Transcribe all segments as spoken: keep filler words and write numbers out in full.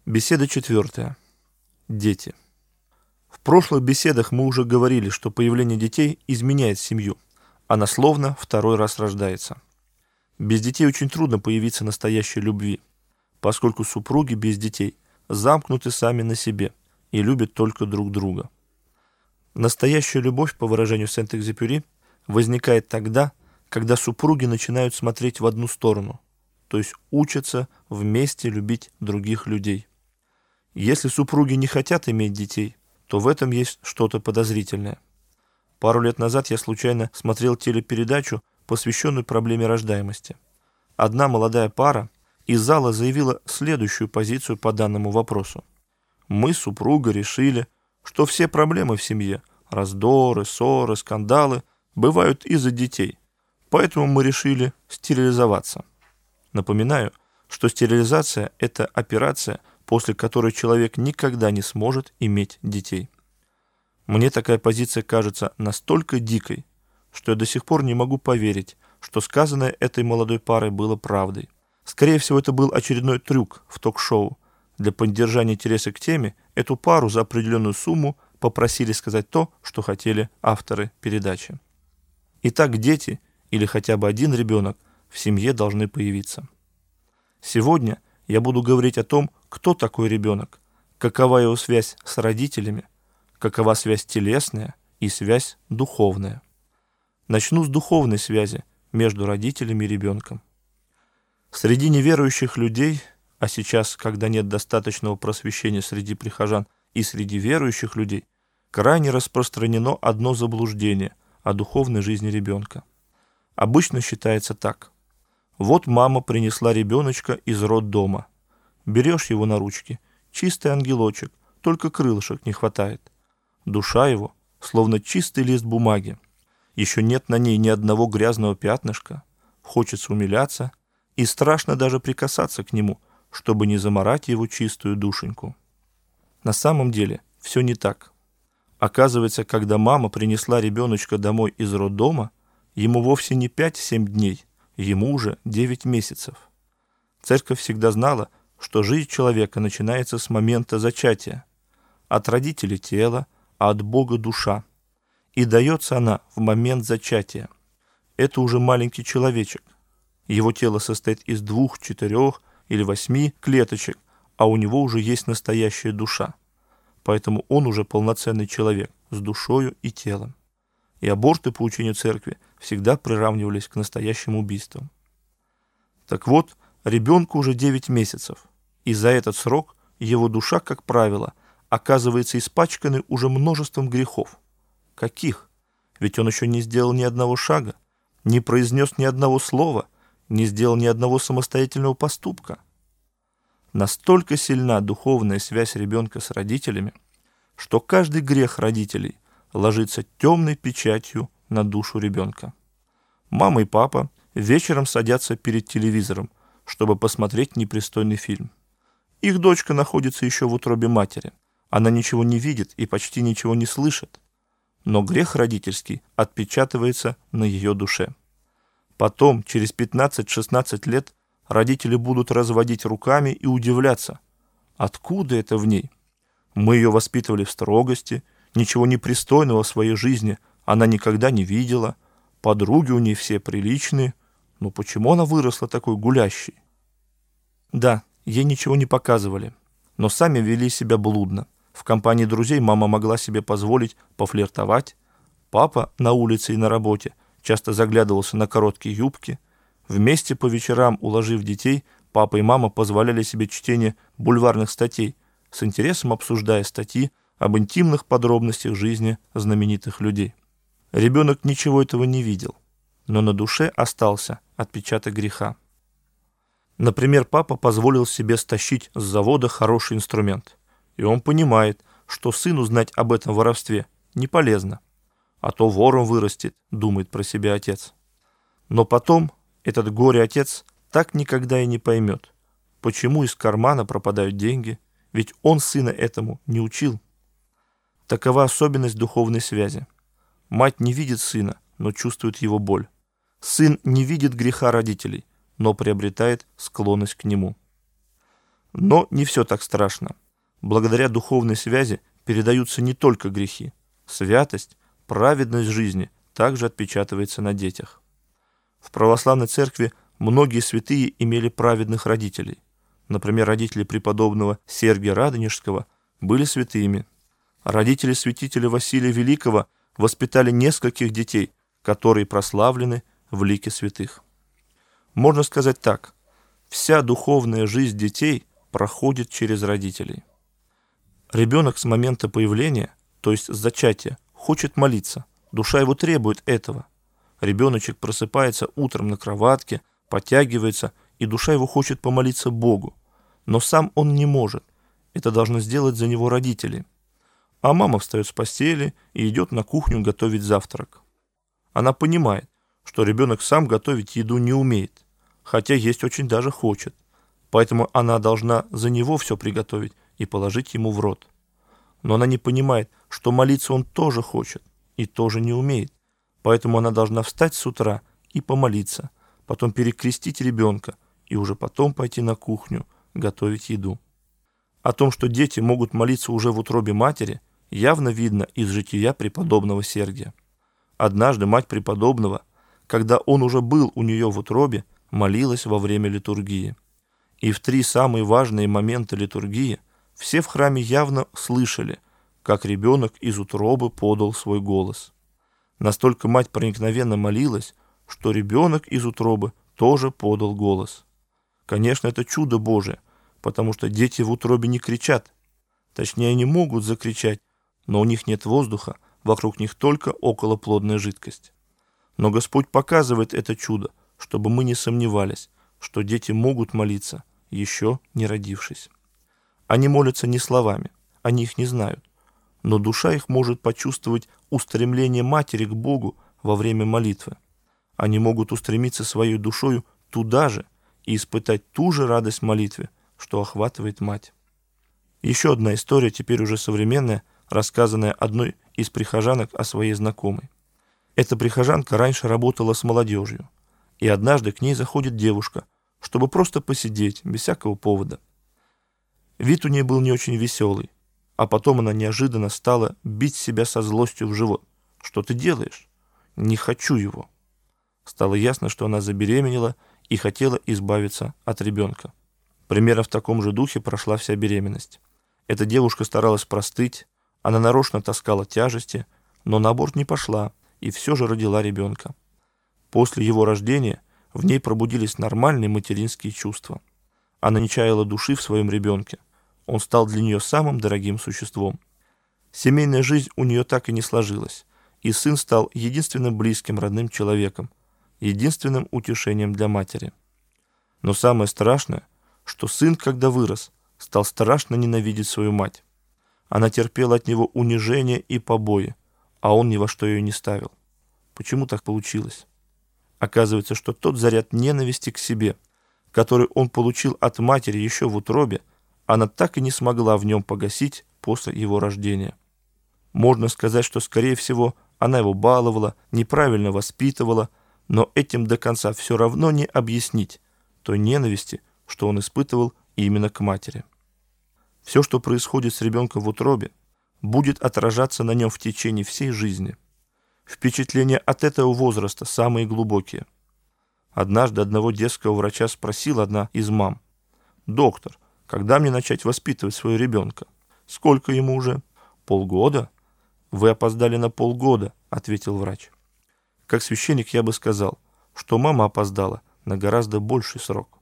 Беседа четвертая. Дети. В прошлых беседах мы уже говорили, что появление детей изменяет семью. Она словно второй раз рождается. Без детей очень трудно появиться настоящей любви, поскольку супруги без детей замкнуты сами на себе и любят только друг друга. Настоящая любовь, по выражению Сент-Экзюпери, возникает тогда, когда супруги начинают смотреть в одну сторону, то есть учатся вместе любить других людей. Если супруги не хотят иметь детей, то в этом есть что-то подозрительное. Пару лет назад я случайно смотрел телепередачу, посвященную проблеме рождаемости. Одна молодая пара из зала заявила следующую позицию по данному вопросу. Мы, супруга, решили, что все проблемы в семье, раздоры, ссоры, скандалы, бывают из-за детей, поэтому мы решили стерилизоваться. Напоминаю, что стерилизация – это операция, после которой человек никогда не сможет иметь детей. Мне такая позиция кажется настолько дикой, что я до сих пор не могу поверить, что сказанное этой молодой парой было правдой. Скорее всего, это был очередной трюк в ток-шоу. Для поддержания интереса к теме эту пару за определенную сумму попросили сказать то, что хотели авторы передачи. Итак, дети, или хотя бы один ребенок, в семье должны появиться. Сегодня я буду говорить о том, кто такой ребенок, какова его связь с родителями, какова связь телесная и связь духовная. Начну с духовной связи между родителями и ребенком. Среди неверующих людей, а сейчас, когда нет достаточного просвещения среди прихожан и среди верующих людей, крайне распространено одно заблуждение о духовной жизни ребенка. Обычно считается так. Вот мама принесла ребеночка из роддома. Берешь его на ручки, чистый ангелочек, только крылышек не хватает. Душа его, словно чистый лист бумаги. Еще нет на ней ни одного грязного пятнышка. Хочется умиляться и страшно даже прикасаться к нему, чтобы не замарать его чистую душеньку. На самом деле все не так. Оказывается, когда мама принесла ребеночка домой из роддома, ему вовсе не пять-семь дней, ему уже девять месяцев. Церковь всегда знала, что жизнь человека начинается с момента зачатия. От родителей тело, а от Бога душа. И дается она в момент зачатия. Это уже маленький человечек. Его тело состоит из двух, четырех или восьми клеточек, а у него уже есть настоящая душа. Поэтому он уже полноценный человек с душою и телом. И аборты по учению церкви всегда приравнивались к настоящим убийствам. Так вот, ребенку уже девять месяцев, и за этот срок его душа, как правило, оказывается испачканной уже множеством грехов. Каких? Ведь он еще не сделал ни одного шага, не произнес ни одного слова, не сделал ни одного самостоятельного поступка. Настолько сильна духовная связь ребенка с родителями, что каждый грех родителей ложится темной печатью на душу ребенка. Мама и папа вечером садятся перед телевизором, чтобы посмотреть непристойный фильм. Их дочка находится еще в утробе матери. Она ничего не видит и почти ничего не слышит. Но грех родительский отпечатывается на ее душе. Потом, через пятнадцать-шестнадцать лет, родители будут разводить руками и удивляться. Откуда это в ней? Мы ее воспитывали в строгости, ничего непристойного в своей жизни она никогда не видела, подруги у ней все приличные, но почему она выросла такой гулящей? Да, ей ничего не показывали, но сами вели себя блудно. В компании друзей мама могла себе позволить пофлиртовать, папа на улице и на работе часто заглядывался на короткие юбки, вместе по вечерам, уложив детей, папа и мама позволяли себе чтение бульварных статей, с интересом обсуждая статьи об интимных подробностях жизни знаменитых людей. Ребенок ничего этого не видел, но на душе остался отпечаток греха. Например, папа позволил себе стащить с завода хороший инструмент, и он понимает, что сыну знать об этом воровстве не полезно, а то вором вырастет, думает про себя отец. Но потом этот горе-отец так никогда и не поймет, почему из кармана пропадают деньги, ведь он сына этому не учил. Такова особенность духовной связи. Мать не видит сына, но чувствует его боль. Сын не видит греха родителей, но приобретает склонность к нему. Но не все так страшно. Благодаря духовной связи передаются не только грехи. Святость, праведность жизни также отпечатывается на детях. В православной церкви многие святые имели праведных родителей. Например, родители преподобного Сергия Радонежского были святыми. Родители святителя Василия Великого воспитали нескольких детей, которые прославлены в лике святых. Можно сказать так: вся духовная жизнь детей проходит через родителей. Ребенок с момента появления, то есть с зачатия, хочет молиться, душа его требует этого. Ребеночек просыпается утром на кроватке, подтягивается, и душа его хочет помолиться Богу. Но сам он не может. Это должны сделать за него родители. А мама встает с постели и идет на кухню готовить завтрак. Она понимает, что ребенок сам готовить еду не умеет, хотя есть очень даже хочет. Поэтому она должна за него все приготовить и положить ему в рот. Но она не понимает, что молиться он тоже хочет и тоже не умеет. Поэтому она должна встать с утра и помолиться, потом перекрестить ребенка и уже потом пойти на кухню готовить еду. О том, что дети могут молиться уже в утробе матери, явно видно из жития преподобного Сергия. Однажды мать преподобного, когда он уже был у нее в утробе, молилась во время литургии. И в три самые важные момента литургии все в храме явно слышали, как ребенок из утробы подал свой голос. Настолько мать проникновенно молилась, что ребенок из утробы тоже подал голос. Конечно, это чудо Божие, потому что дети в утробе не кричат. Точнее, они могут закричать, но у них нет воздуха, вокруг них только околоплодная жидкость. Но Господь показывает это чудо, чтобы мы не сомневались, что дети могут молиться, еще не родившись. Они молятся не словами, они их не знают, но душа их может почувствовать устремление матери к Богу во время молитвы. Они могут устремиться своей душою туда же и испытать ту же радость молитвы, что охватывает мать. Еще одна история, теперь уже современная, рассказанная одной из прихожанок о своей знакомой. Эта прихожанка раньше работала с молодежью, и однажды к ней заходит девушка, чтобы просто посидеть, без всякого повода. Вид у нее был не очень веселый, а потом она неожиданно стала бить себя со злостью в живот. «Что ты делаешь?» «Не хочу его». Стало ясно, что она забеременела и хотела избавиться от ребенка. Примерно в таком же духе прошла вся беременность. Эта девушка старалась простыть, она нарочно таскала тяжести, но на аборт не пошла и все же родила ребенка. После его рождения в ней пробудились нормальные материнские чувства. Она не чаяла души в своем ребенке. Он стал для нее самым дорогим существом. Семейная жизнь у нее так и не сложилась, и сын стал единственным близким родным человеком, единственным утешением для матери. Но самое страшное, что сын, когда вырос, стал страшно ненавидеть свою мать. Она терпела от него унижение и побои, а он ни во что ее не ставил. Почему так получилось? Оказывается, что тот заряд ненависти к себе, который он получил от матери еще в утробе, она так и не смогла в нем погасить после его рождения. Можно сказать, что, скорее всего, она его баловала, неправильно воспитывала, но этим до конца все равно не объяснить той ненависти, что он испытывал именно к матери. Все, что происходит с ребенком в утробе, будет отражаться на нем в течение всей жизни. Впечатления от этого возраста самые глубокие. Однажды одного детского врача спросила одна из мам: «Доктор, когда мне начать воспитывать своего ребенка? Сколько ему уже?» «Полгода». «Вы опоздали на полгода», — ответил врач. Как священник я бы сказал, что мама опоздала на гораздо больший срок.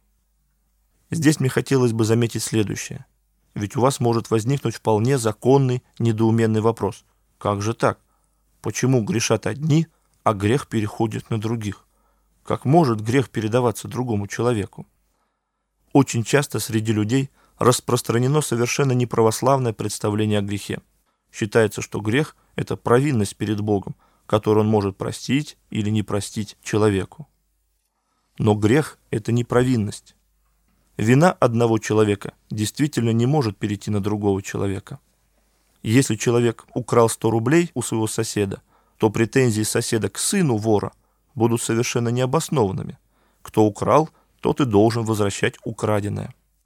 Здесь мне хотелось бы заметить следующее. Ведь у вас может возникнуть вполне законный, недоуменный вопрос. Как же так? Почему грешат одни, а грех переходит на других? Как может грех передаваться другому человеку? Очень часто среди людей распространено совершенно неправославное представление о грехе. Считается, что грех – это провинность перед Богом, которую он может простить или не простить человеку. Но грех – это не провинность. Вина одного человека действительно не может перейти на другого человека. Если человек украл сто рублей у своего соседа, то претензии соседа к сыну вора будут совершенно необоснованными. Кто украл, тот и должен возвращать украденное.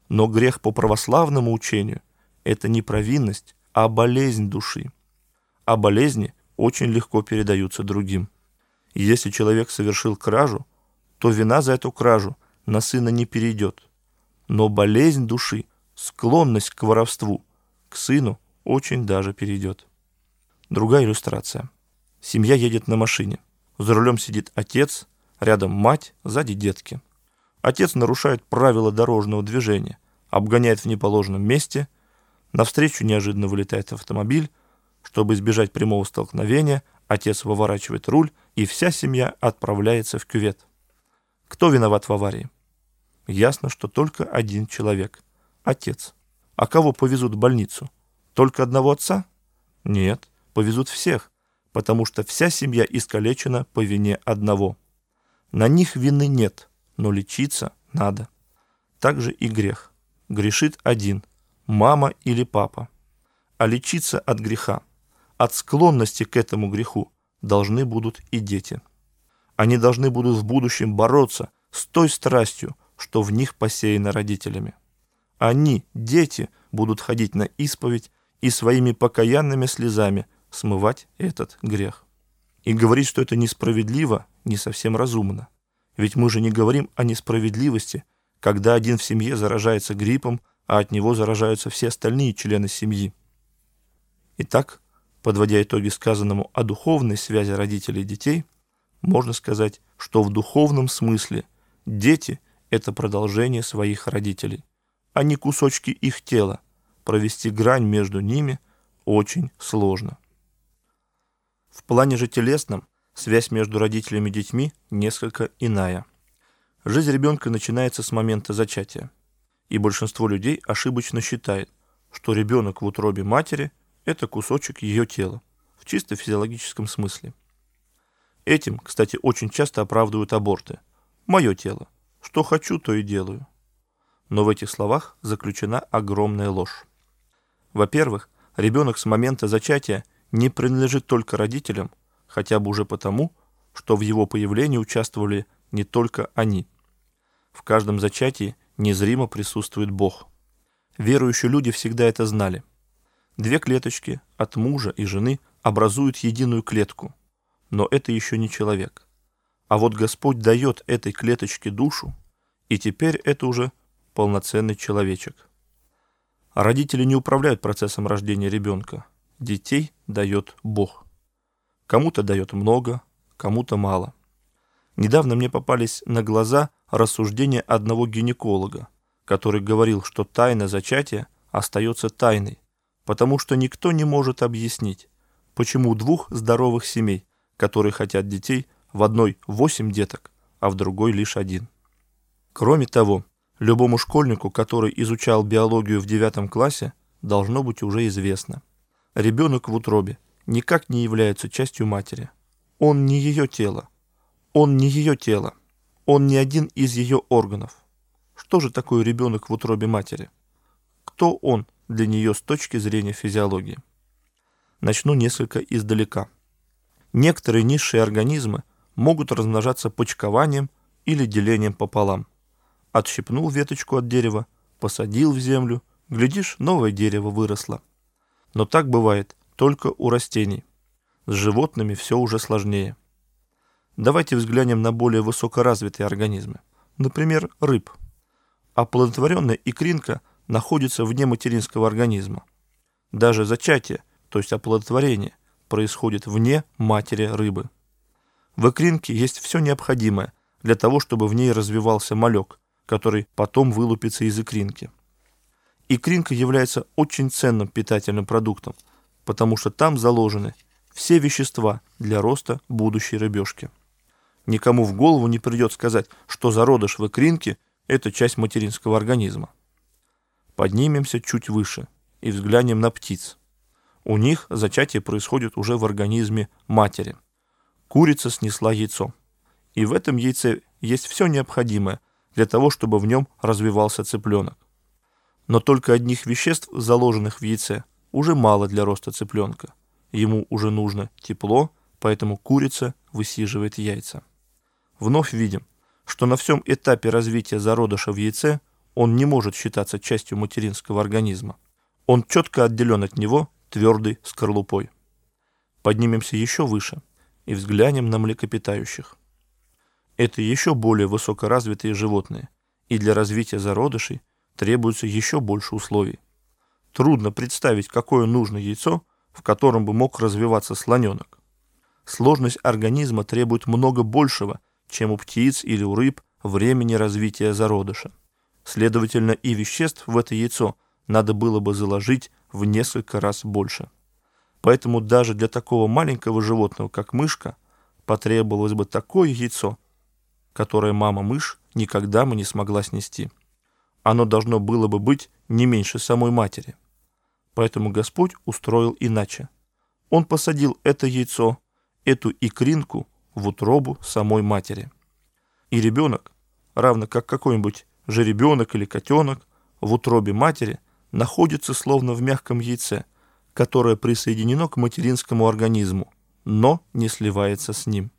Но грех по православному учению – это не провинность, а болезнь души. А болезни очень легко передаются другим. Если человек совершил кражу, то вина за эту кражу на сына не перейдет. Но болезнь души, склонность к воровству, к сыну очень даже перейдет. Другая иллюстрация. Семья едет на машине. За рулем сидит отец, рядом мать, сзади детки. Отец нарушает правила дорожного движения, обгоняет в неположенном месте, навстречу неожиданно вылетает автомобиль. Чтобы избежать прямого столкновения, отец выворачивает руль, и вся семья отправляется в кювет. Кто виноват в аварии? Ясно, что только один человек – отец. А кого повезут в больницу? Только одного отца? Нет, повезут всех, потому что вся семья искалечена по вине одного. На них вины нет, но лечиться надо. Так же и грех. Грешит один – мама или папа. А лечиться от греха, от склонности к этому греху должны будут и дети. Они должны будут в будущем бороться с той страстью, что в них посеяно родителями. Они, дети, будут ходить на исповедь и своими покаянными слезами смывать этот грех. И говорить, что это несправедливо, не совсем разумно. Ведь мы же не говорим о несправедливости, когда один в семье заражается гриппом, а от него заражаются все остальные члены семьи. Итак, подводя итоги сказанному о духовной связи родителей и детей, можно сказать, что в духовном смысле дети – это продолжение своих родителей, а не кусочки их тела. Провести грань между ними очень сложно. В плане же телесном связь между родителями и детьми несколько иная. Жизнь ребенка начинается с момента зачатия, и большинство людей ошибочно считает, что ребенок в утробе матери – это кусочек ее тела, в чисто физиологическом смысле. Этим, кстати, очень часто оправдывают аборты. «Мое тело. Что хочу, то и делаю». Но в этих словах заключена огромная ложь. Во-первых, ребенок с момента зачатия не принадлежит только родителям, хотя бы уже потому, что в его появлении участвовали не только они. В каждом зачатии незримо присутствует Бог. Верующие люди всегда это знали. Две клеточки от мужа и жены образуют единую клетку, но это еще не человек. А вот Господь дает этой клеточке душу, и теперь это уже полноценный человечек. А родители не управляют процессом рождения ребенка. Детей дает Бог. Кому-то дает много, кому-то мало. Недавно мне попались на глаза рассуждения одного гинеколога, который говорил, что тайна зачатия остается тайной, потому что никто не может объяснить, почему у двух здоровых семей, которые хотят детей, в одной восемь деток, а в другой лишь один. Кроме того, любому школьнику, который изучал биологию в девятом классе, должно быть уже известно. Ребенок в утробе никак не является частью матери. Он не ее тело. Он не ее тело. Он не один из ее органов. Что же такое ребенок в утробе матери? Кто он для нее с точки зрения физиологии? Начну несколько издалека. Некоторые низшие организмы могут размножаться почкованием или делением пополам. Отщипнул веточку от дерева, посадил в землю, глядишь, новое дерево выросло. Но так бывает только у растений. С животными все уже сложнее. Давайте взглянем на более высокоразвитые организмы. Например, рыб. Оплодотворенная икринка находится вне материнского организма. Даже зачатие, то есть оплодотворение, происходит вне матери рыбы. В икринке есть все необходимое для того, чтобы в ней развивался малек, который потом вылупится из икринки. Икринка является очень ценным питательным продуктом, потому что там заложены все вещества для роста будущей рыбешки. Никому в голову не придет сказать, что зародыш в икринке – это часть материнского организма. Поднимемся чуть выше и взглянем на птиц. У них зачатие происходит уже в организме матери. Курица снесла яйцо. И в этом яйце есть все необходимое для того, чтобы в нем развивался цыпленок. Но только одних веществ, заложенных в яйце, уже мало для роста цыпленка. Ему уже нужно тепло, поэтому курица высиживает яйца. Вновь видим, что на всем этапе развития зародыша в яйце он не может считаться частью материнского организма. Он четко отделен от него твердой скорлупой. Поднимемся еще выше и взглянем на млекопитающих. Это еще более высокоразвитые животные, и для развития зародышей требуется еще больше условий. Трудно представить, какое нужно яйцо, в котором бы мог развиваться слоненок. Сложность организма требует много большего, чем у птиц или у рыб, времени развития зародыша. Следовательно, и веществ в это яйцо надо было бы заложить в несколько раз больше. Поэтому даже для такого маленького животного, как мышка, потребовалось бы такое яйцо, которое мама-мышь никогда бы не смогла снести. Оно должно было бы быть не меньше самой матери. Поэтому Господь устроил иначе. Он посадил это яйцо, эту икринку, в утробу самой матери. И ребенок, равно как какой-нибудь жеребенок или котенок, в утробе матери находится словно в мягком яйце, которое присоединено к материнскому организму, но не сливается с ним.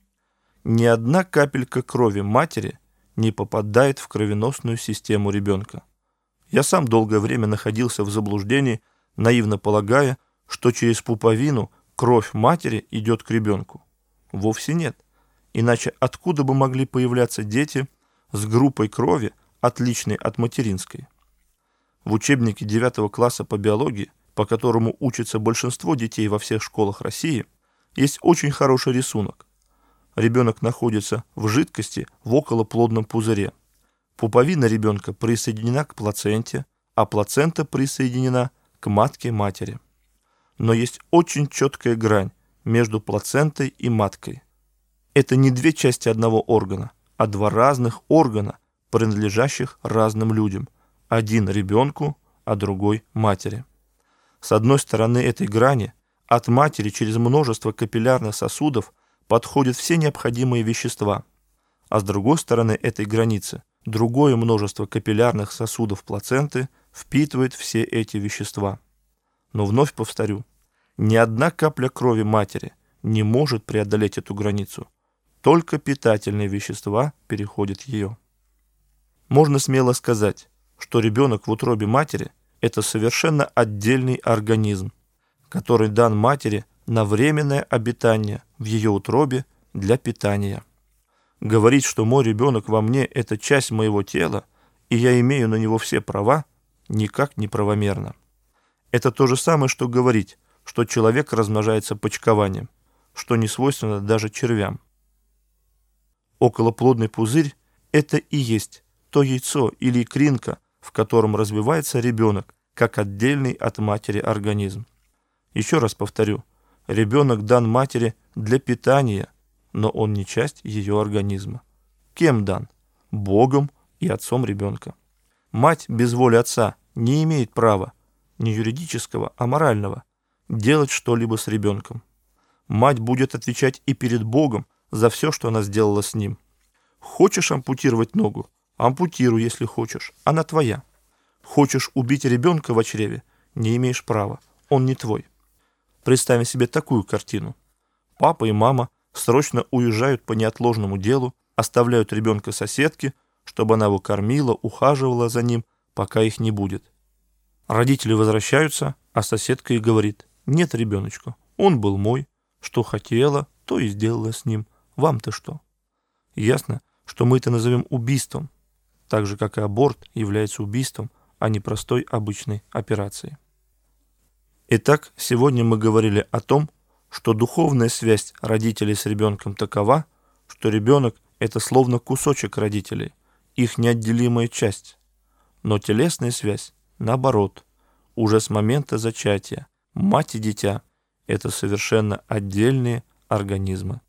Ни одна капелька крови матери не попадает в кровеносную систему ребенка. Я сам долгое время находился в заблуждении, наивно полагая, что через пуповину кровь матери идет к ребенку. Вовсе нет. Иначе откуда бы могли появляться дети с группой крови, отличной от материнской? В учебнике девятого класса по биологии, по которому учится большинство детей во всех школах России, есть очень хороший рисунок. Ребенок находится в жидкости в околоплодном пузыре. Пуповина ребенка присоединена к плаценте, а плацента присоединена к матке матери. Но есть очень четкая грань между плацентой и маткой. Это не две части одного органа, а два разных органа, принадлежащих разным людям. Один ребенку, а другой матери. С одной стороны этой грани от матери через множество капиллярных сосудов подходят все необходимые вещества, а с другой стороны этой границы другое множество капиллярных сосудов плаценты впитывает все эти вещества. Но вновь повторю, ни одна капля крови матери не может преодолеть эту границу, только питательные вещества переходят ее. Можно смело сказать, что ребенок в утробе матери – это совершенно отдельный организм, который дан матери на временное обитание в ее утробе для питания. Говорить, что мой ребенок во мне – это часть моего тела, и я имею на него все права, никак не правомерно. Это то же самое, что говорить, что человек размножается почкованием, что не свойственно даже червям. Околоплодный пузырь – это и есть то яйцо или икринка, в котором развивается ребенок, как отдельный от матери организм. Еще раз повторю, ребенок дан матери для питания, но он не часть ее организма. Кем дан? Богом и отцом ребенка. Мать без воли отца не имеет права, не юридического, а морального, делать что-либо с ребенком. Мать будет отвечать и перед Богом за все, что она сделала с ним. Хочешь ампутировать ногу? Ампутируй, если хочешь, она твоя. Хочешь убить ребенка в чреве? Не имеешь права, он не твой. Представим себе такую картину. Папа и мама срочно уезжают по неотложному делу, оставляют ребенка соседке, чтобы она его кормила, ухаживала за ним, пока их не будет. Родители возвращаются, а соседка и говорит: «Нет, ребеночка, он был мой, что хотела, то и сделала с ним, вам-то что?» Ясно, что мы это назовем убийством, так же, как и аборт является убийством, а не простой обычной операцией. Итак, сегодня мы говорили о том, что духовная связь родителей с ребенком такова, что ребенок – это словно кусочек родителей, их неотделимая часть. Но телесная связь, наоборот, уже с момента зачатия, мать и дитя – это совершенно отдельные организмы.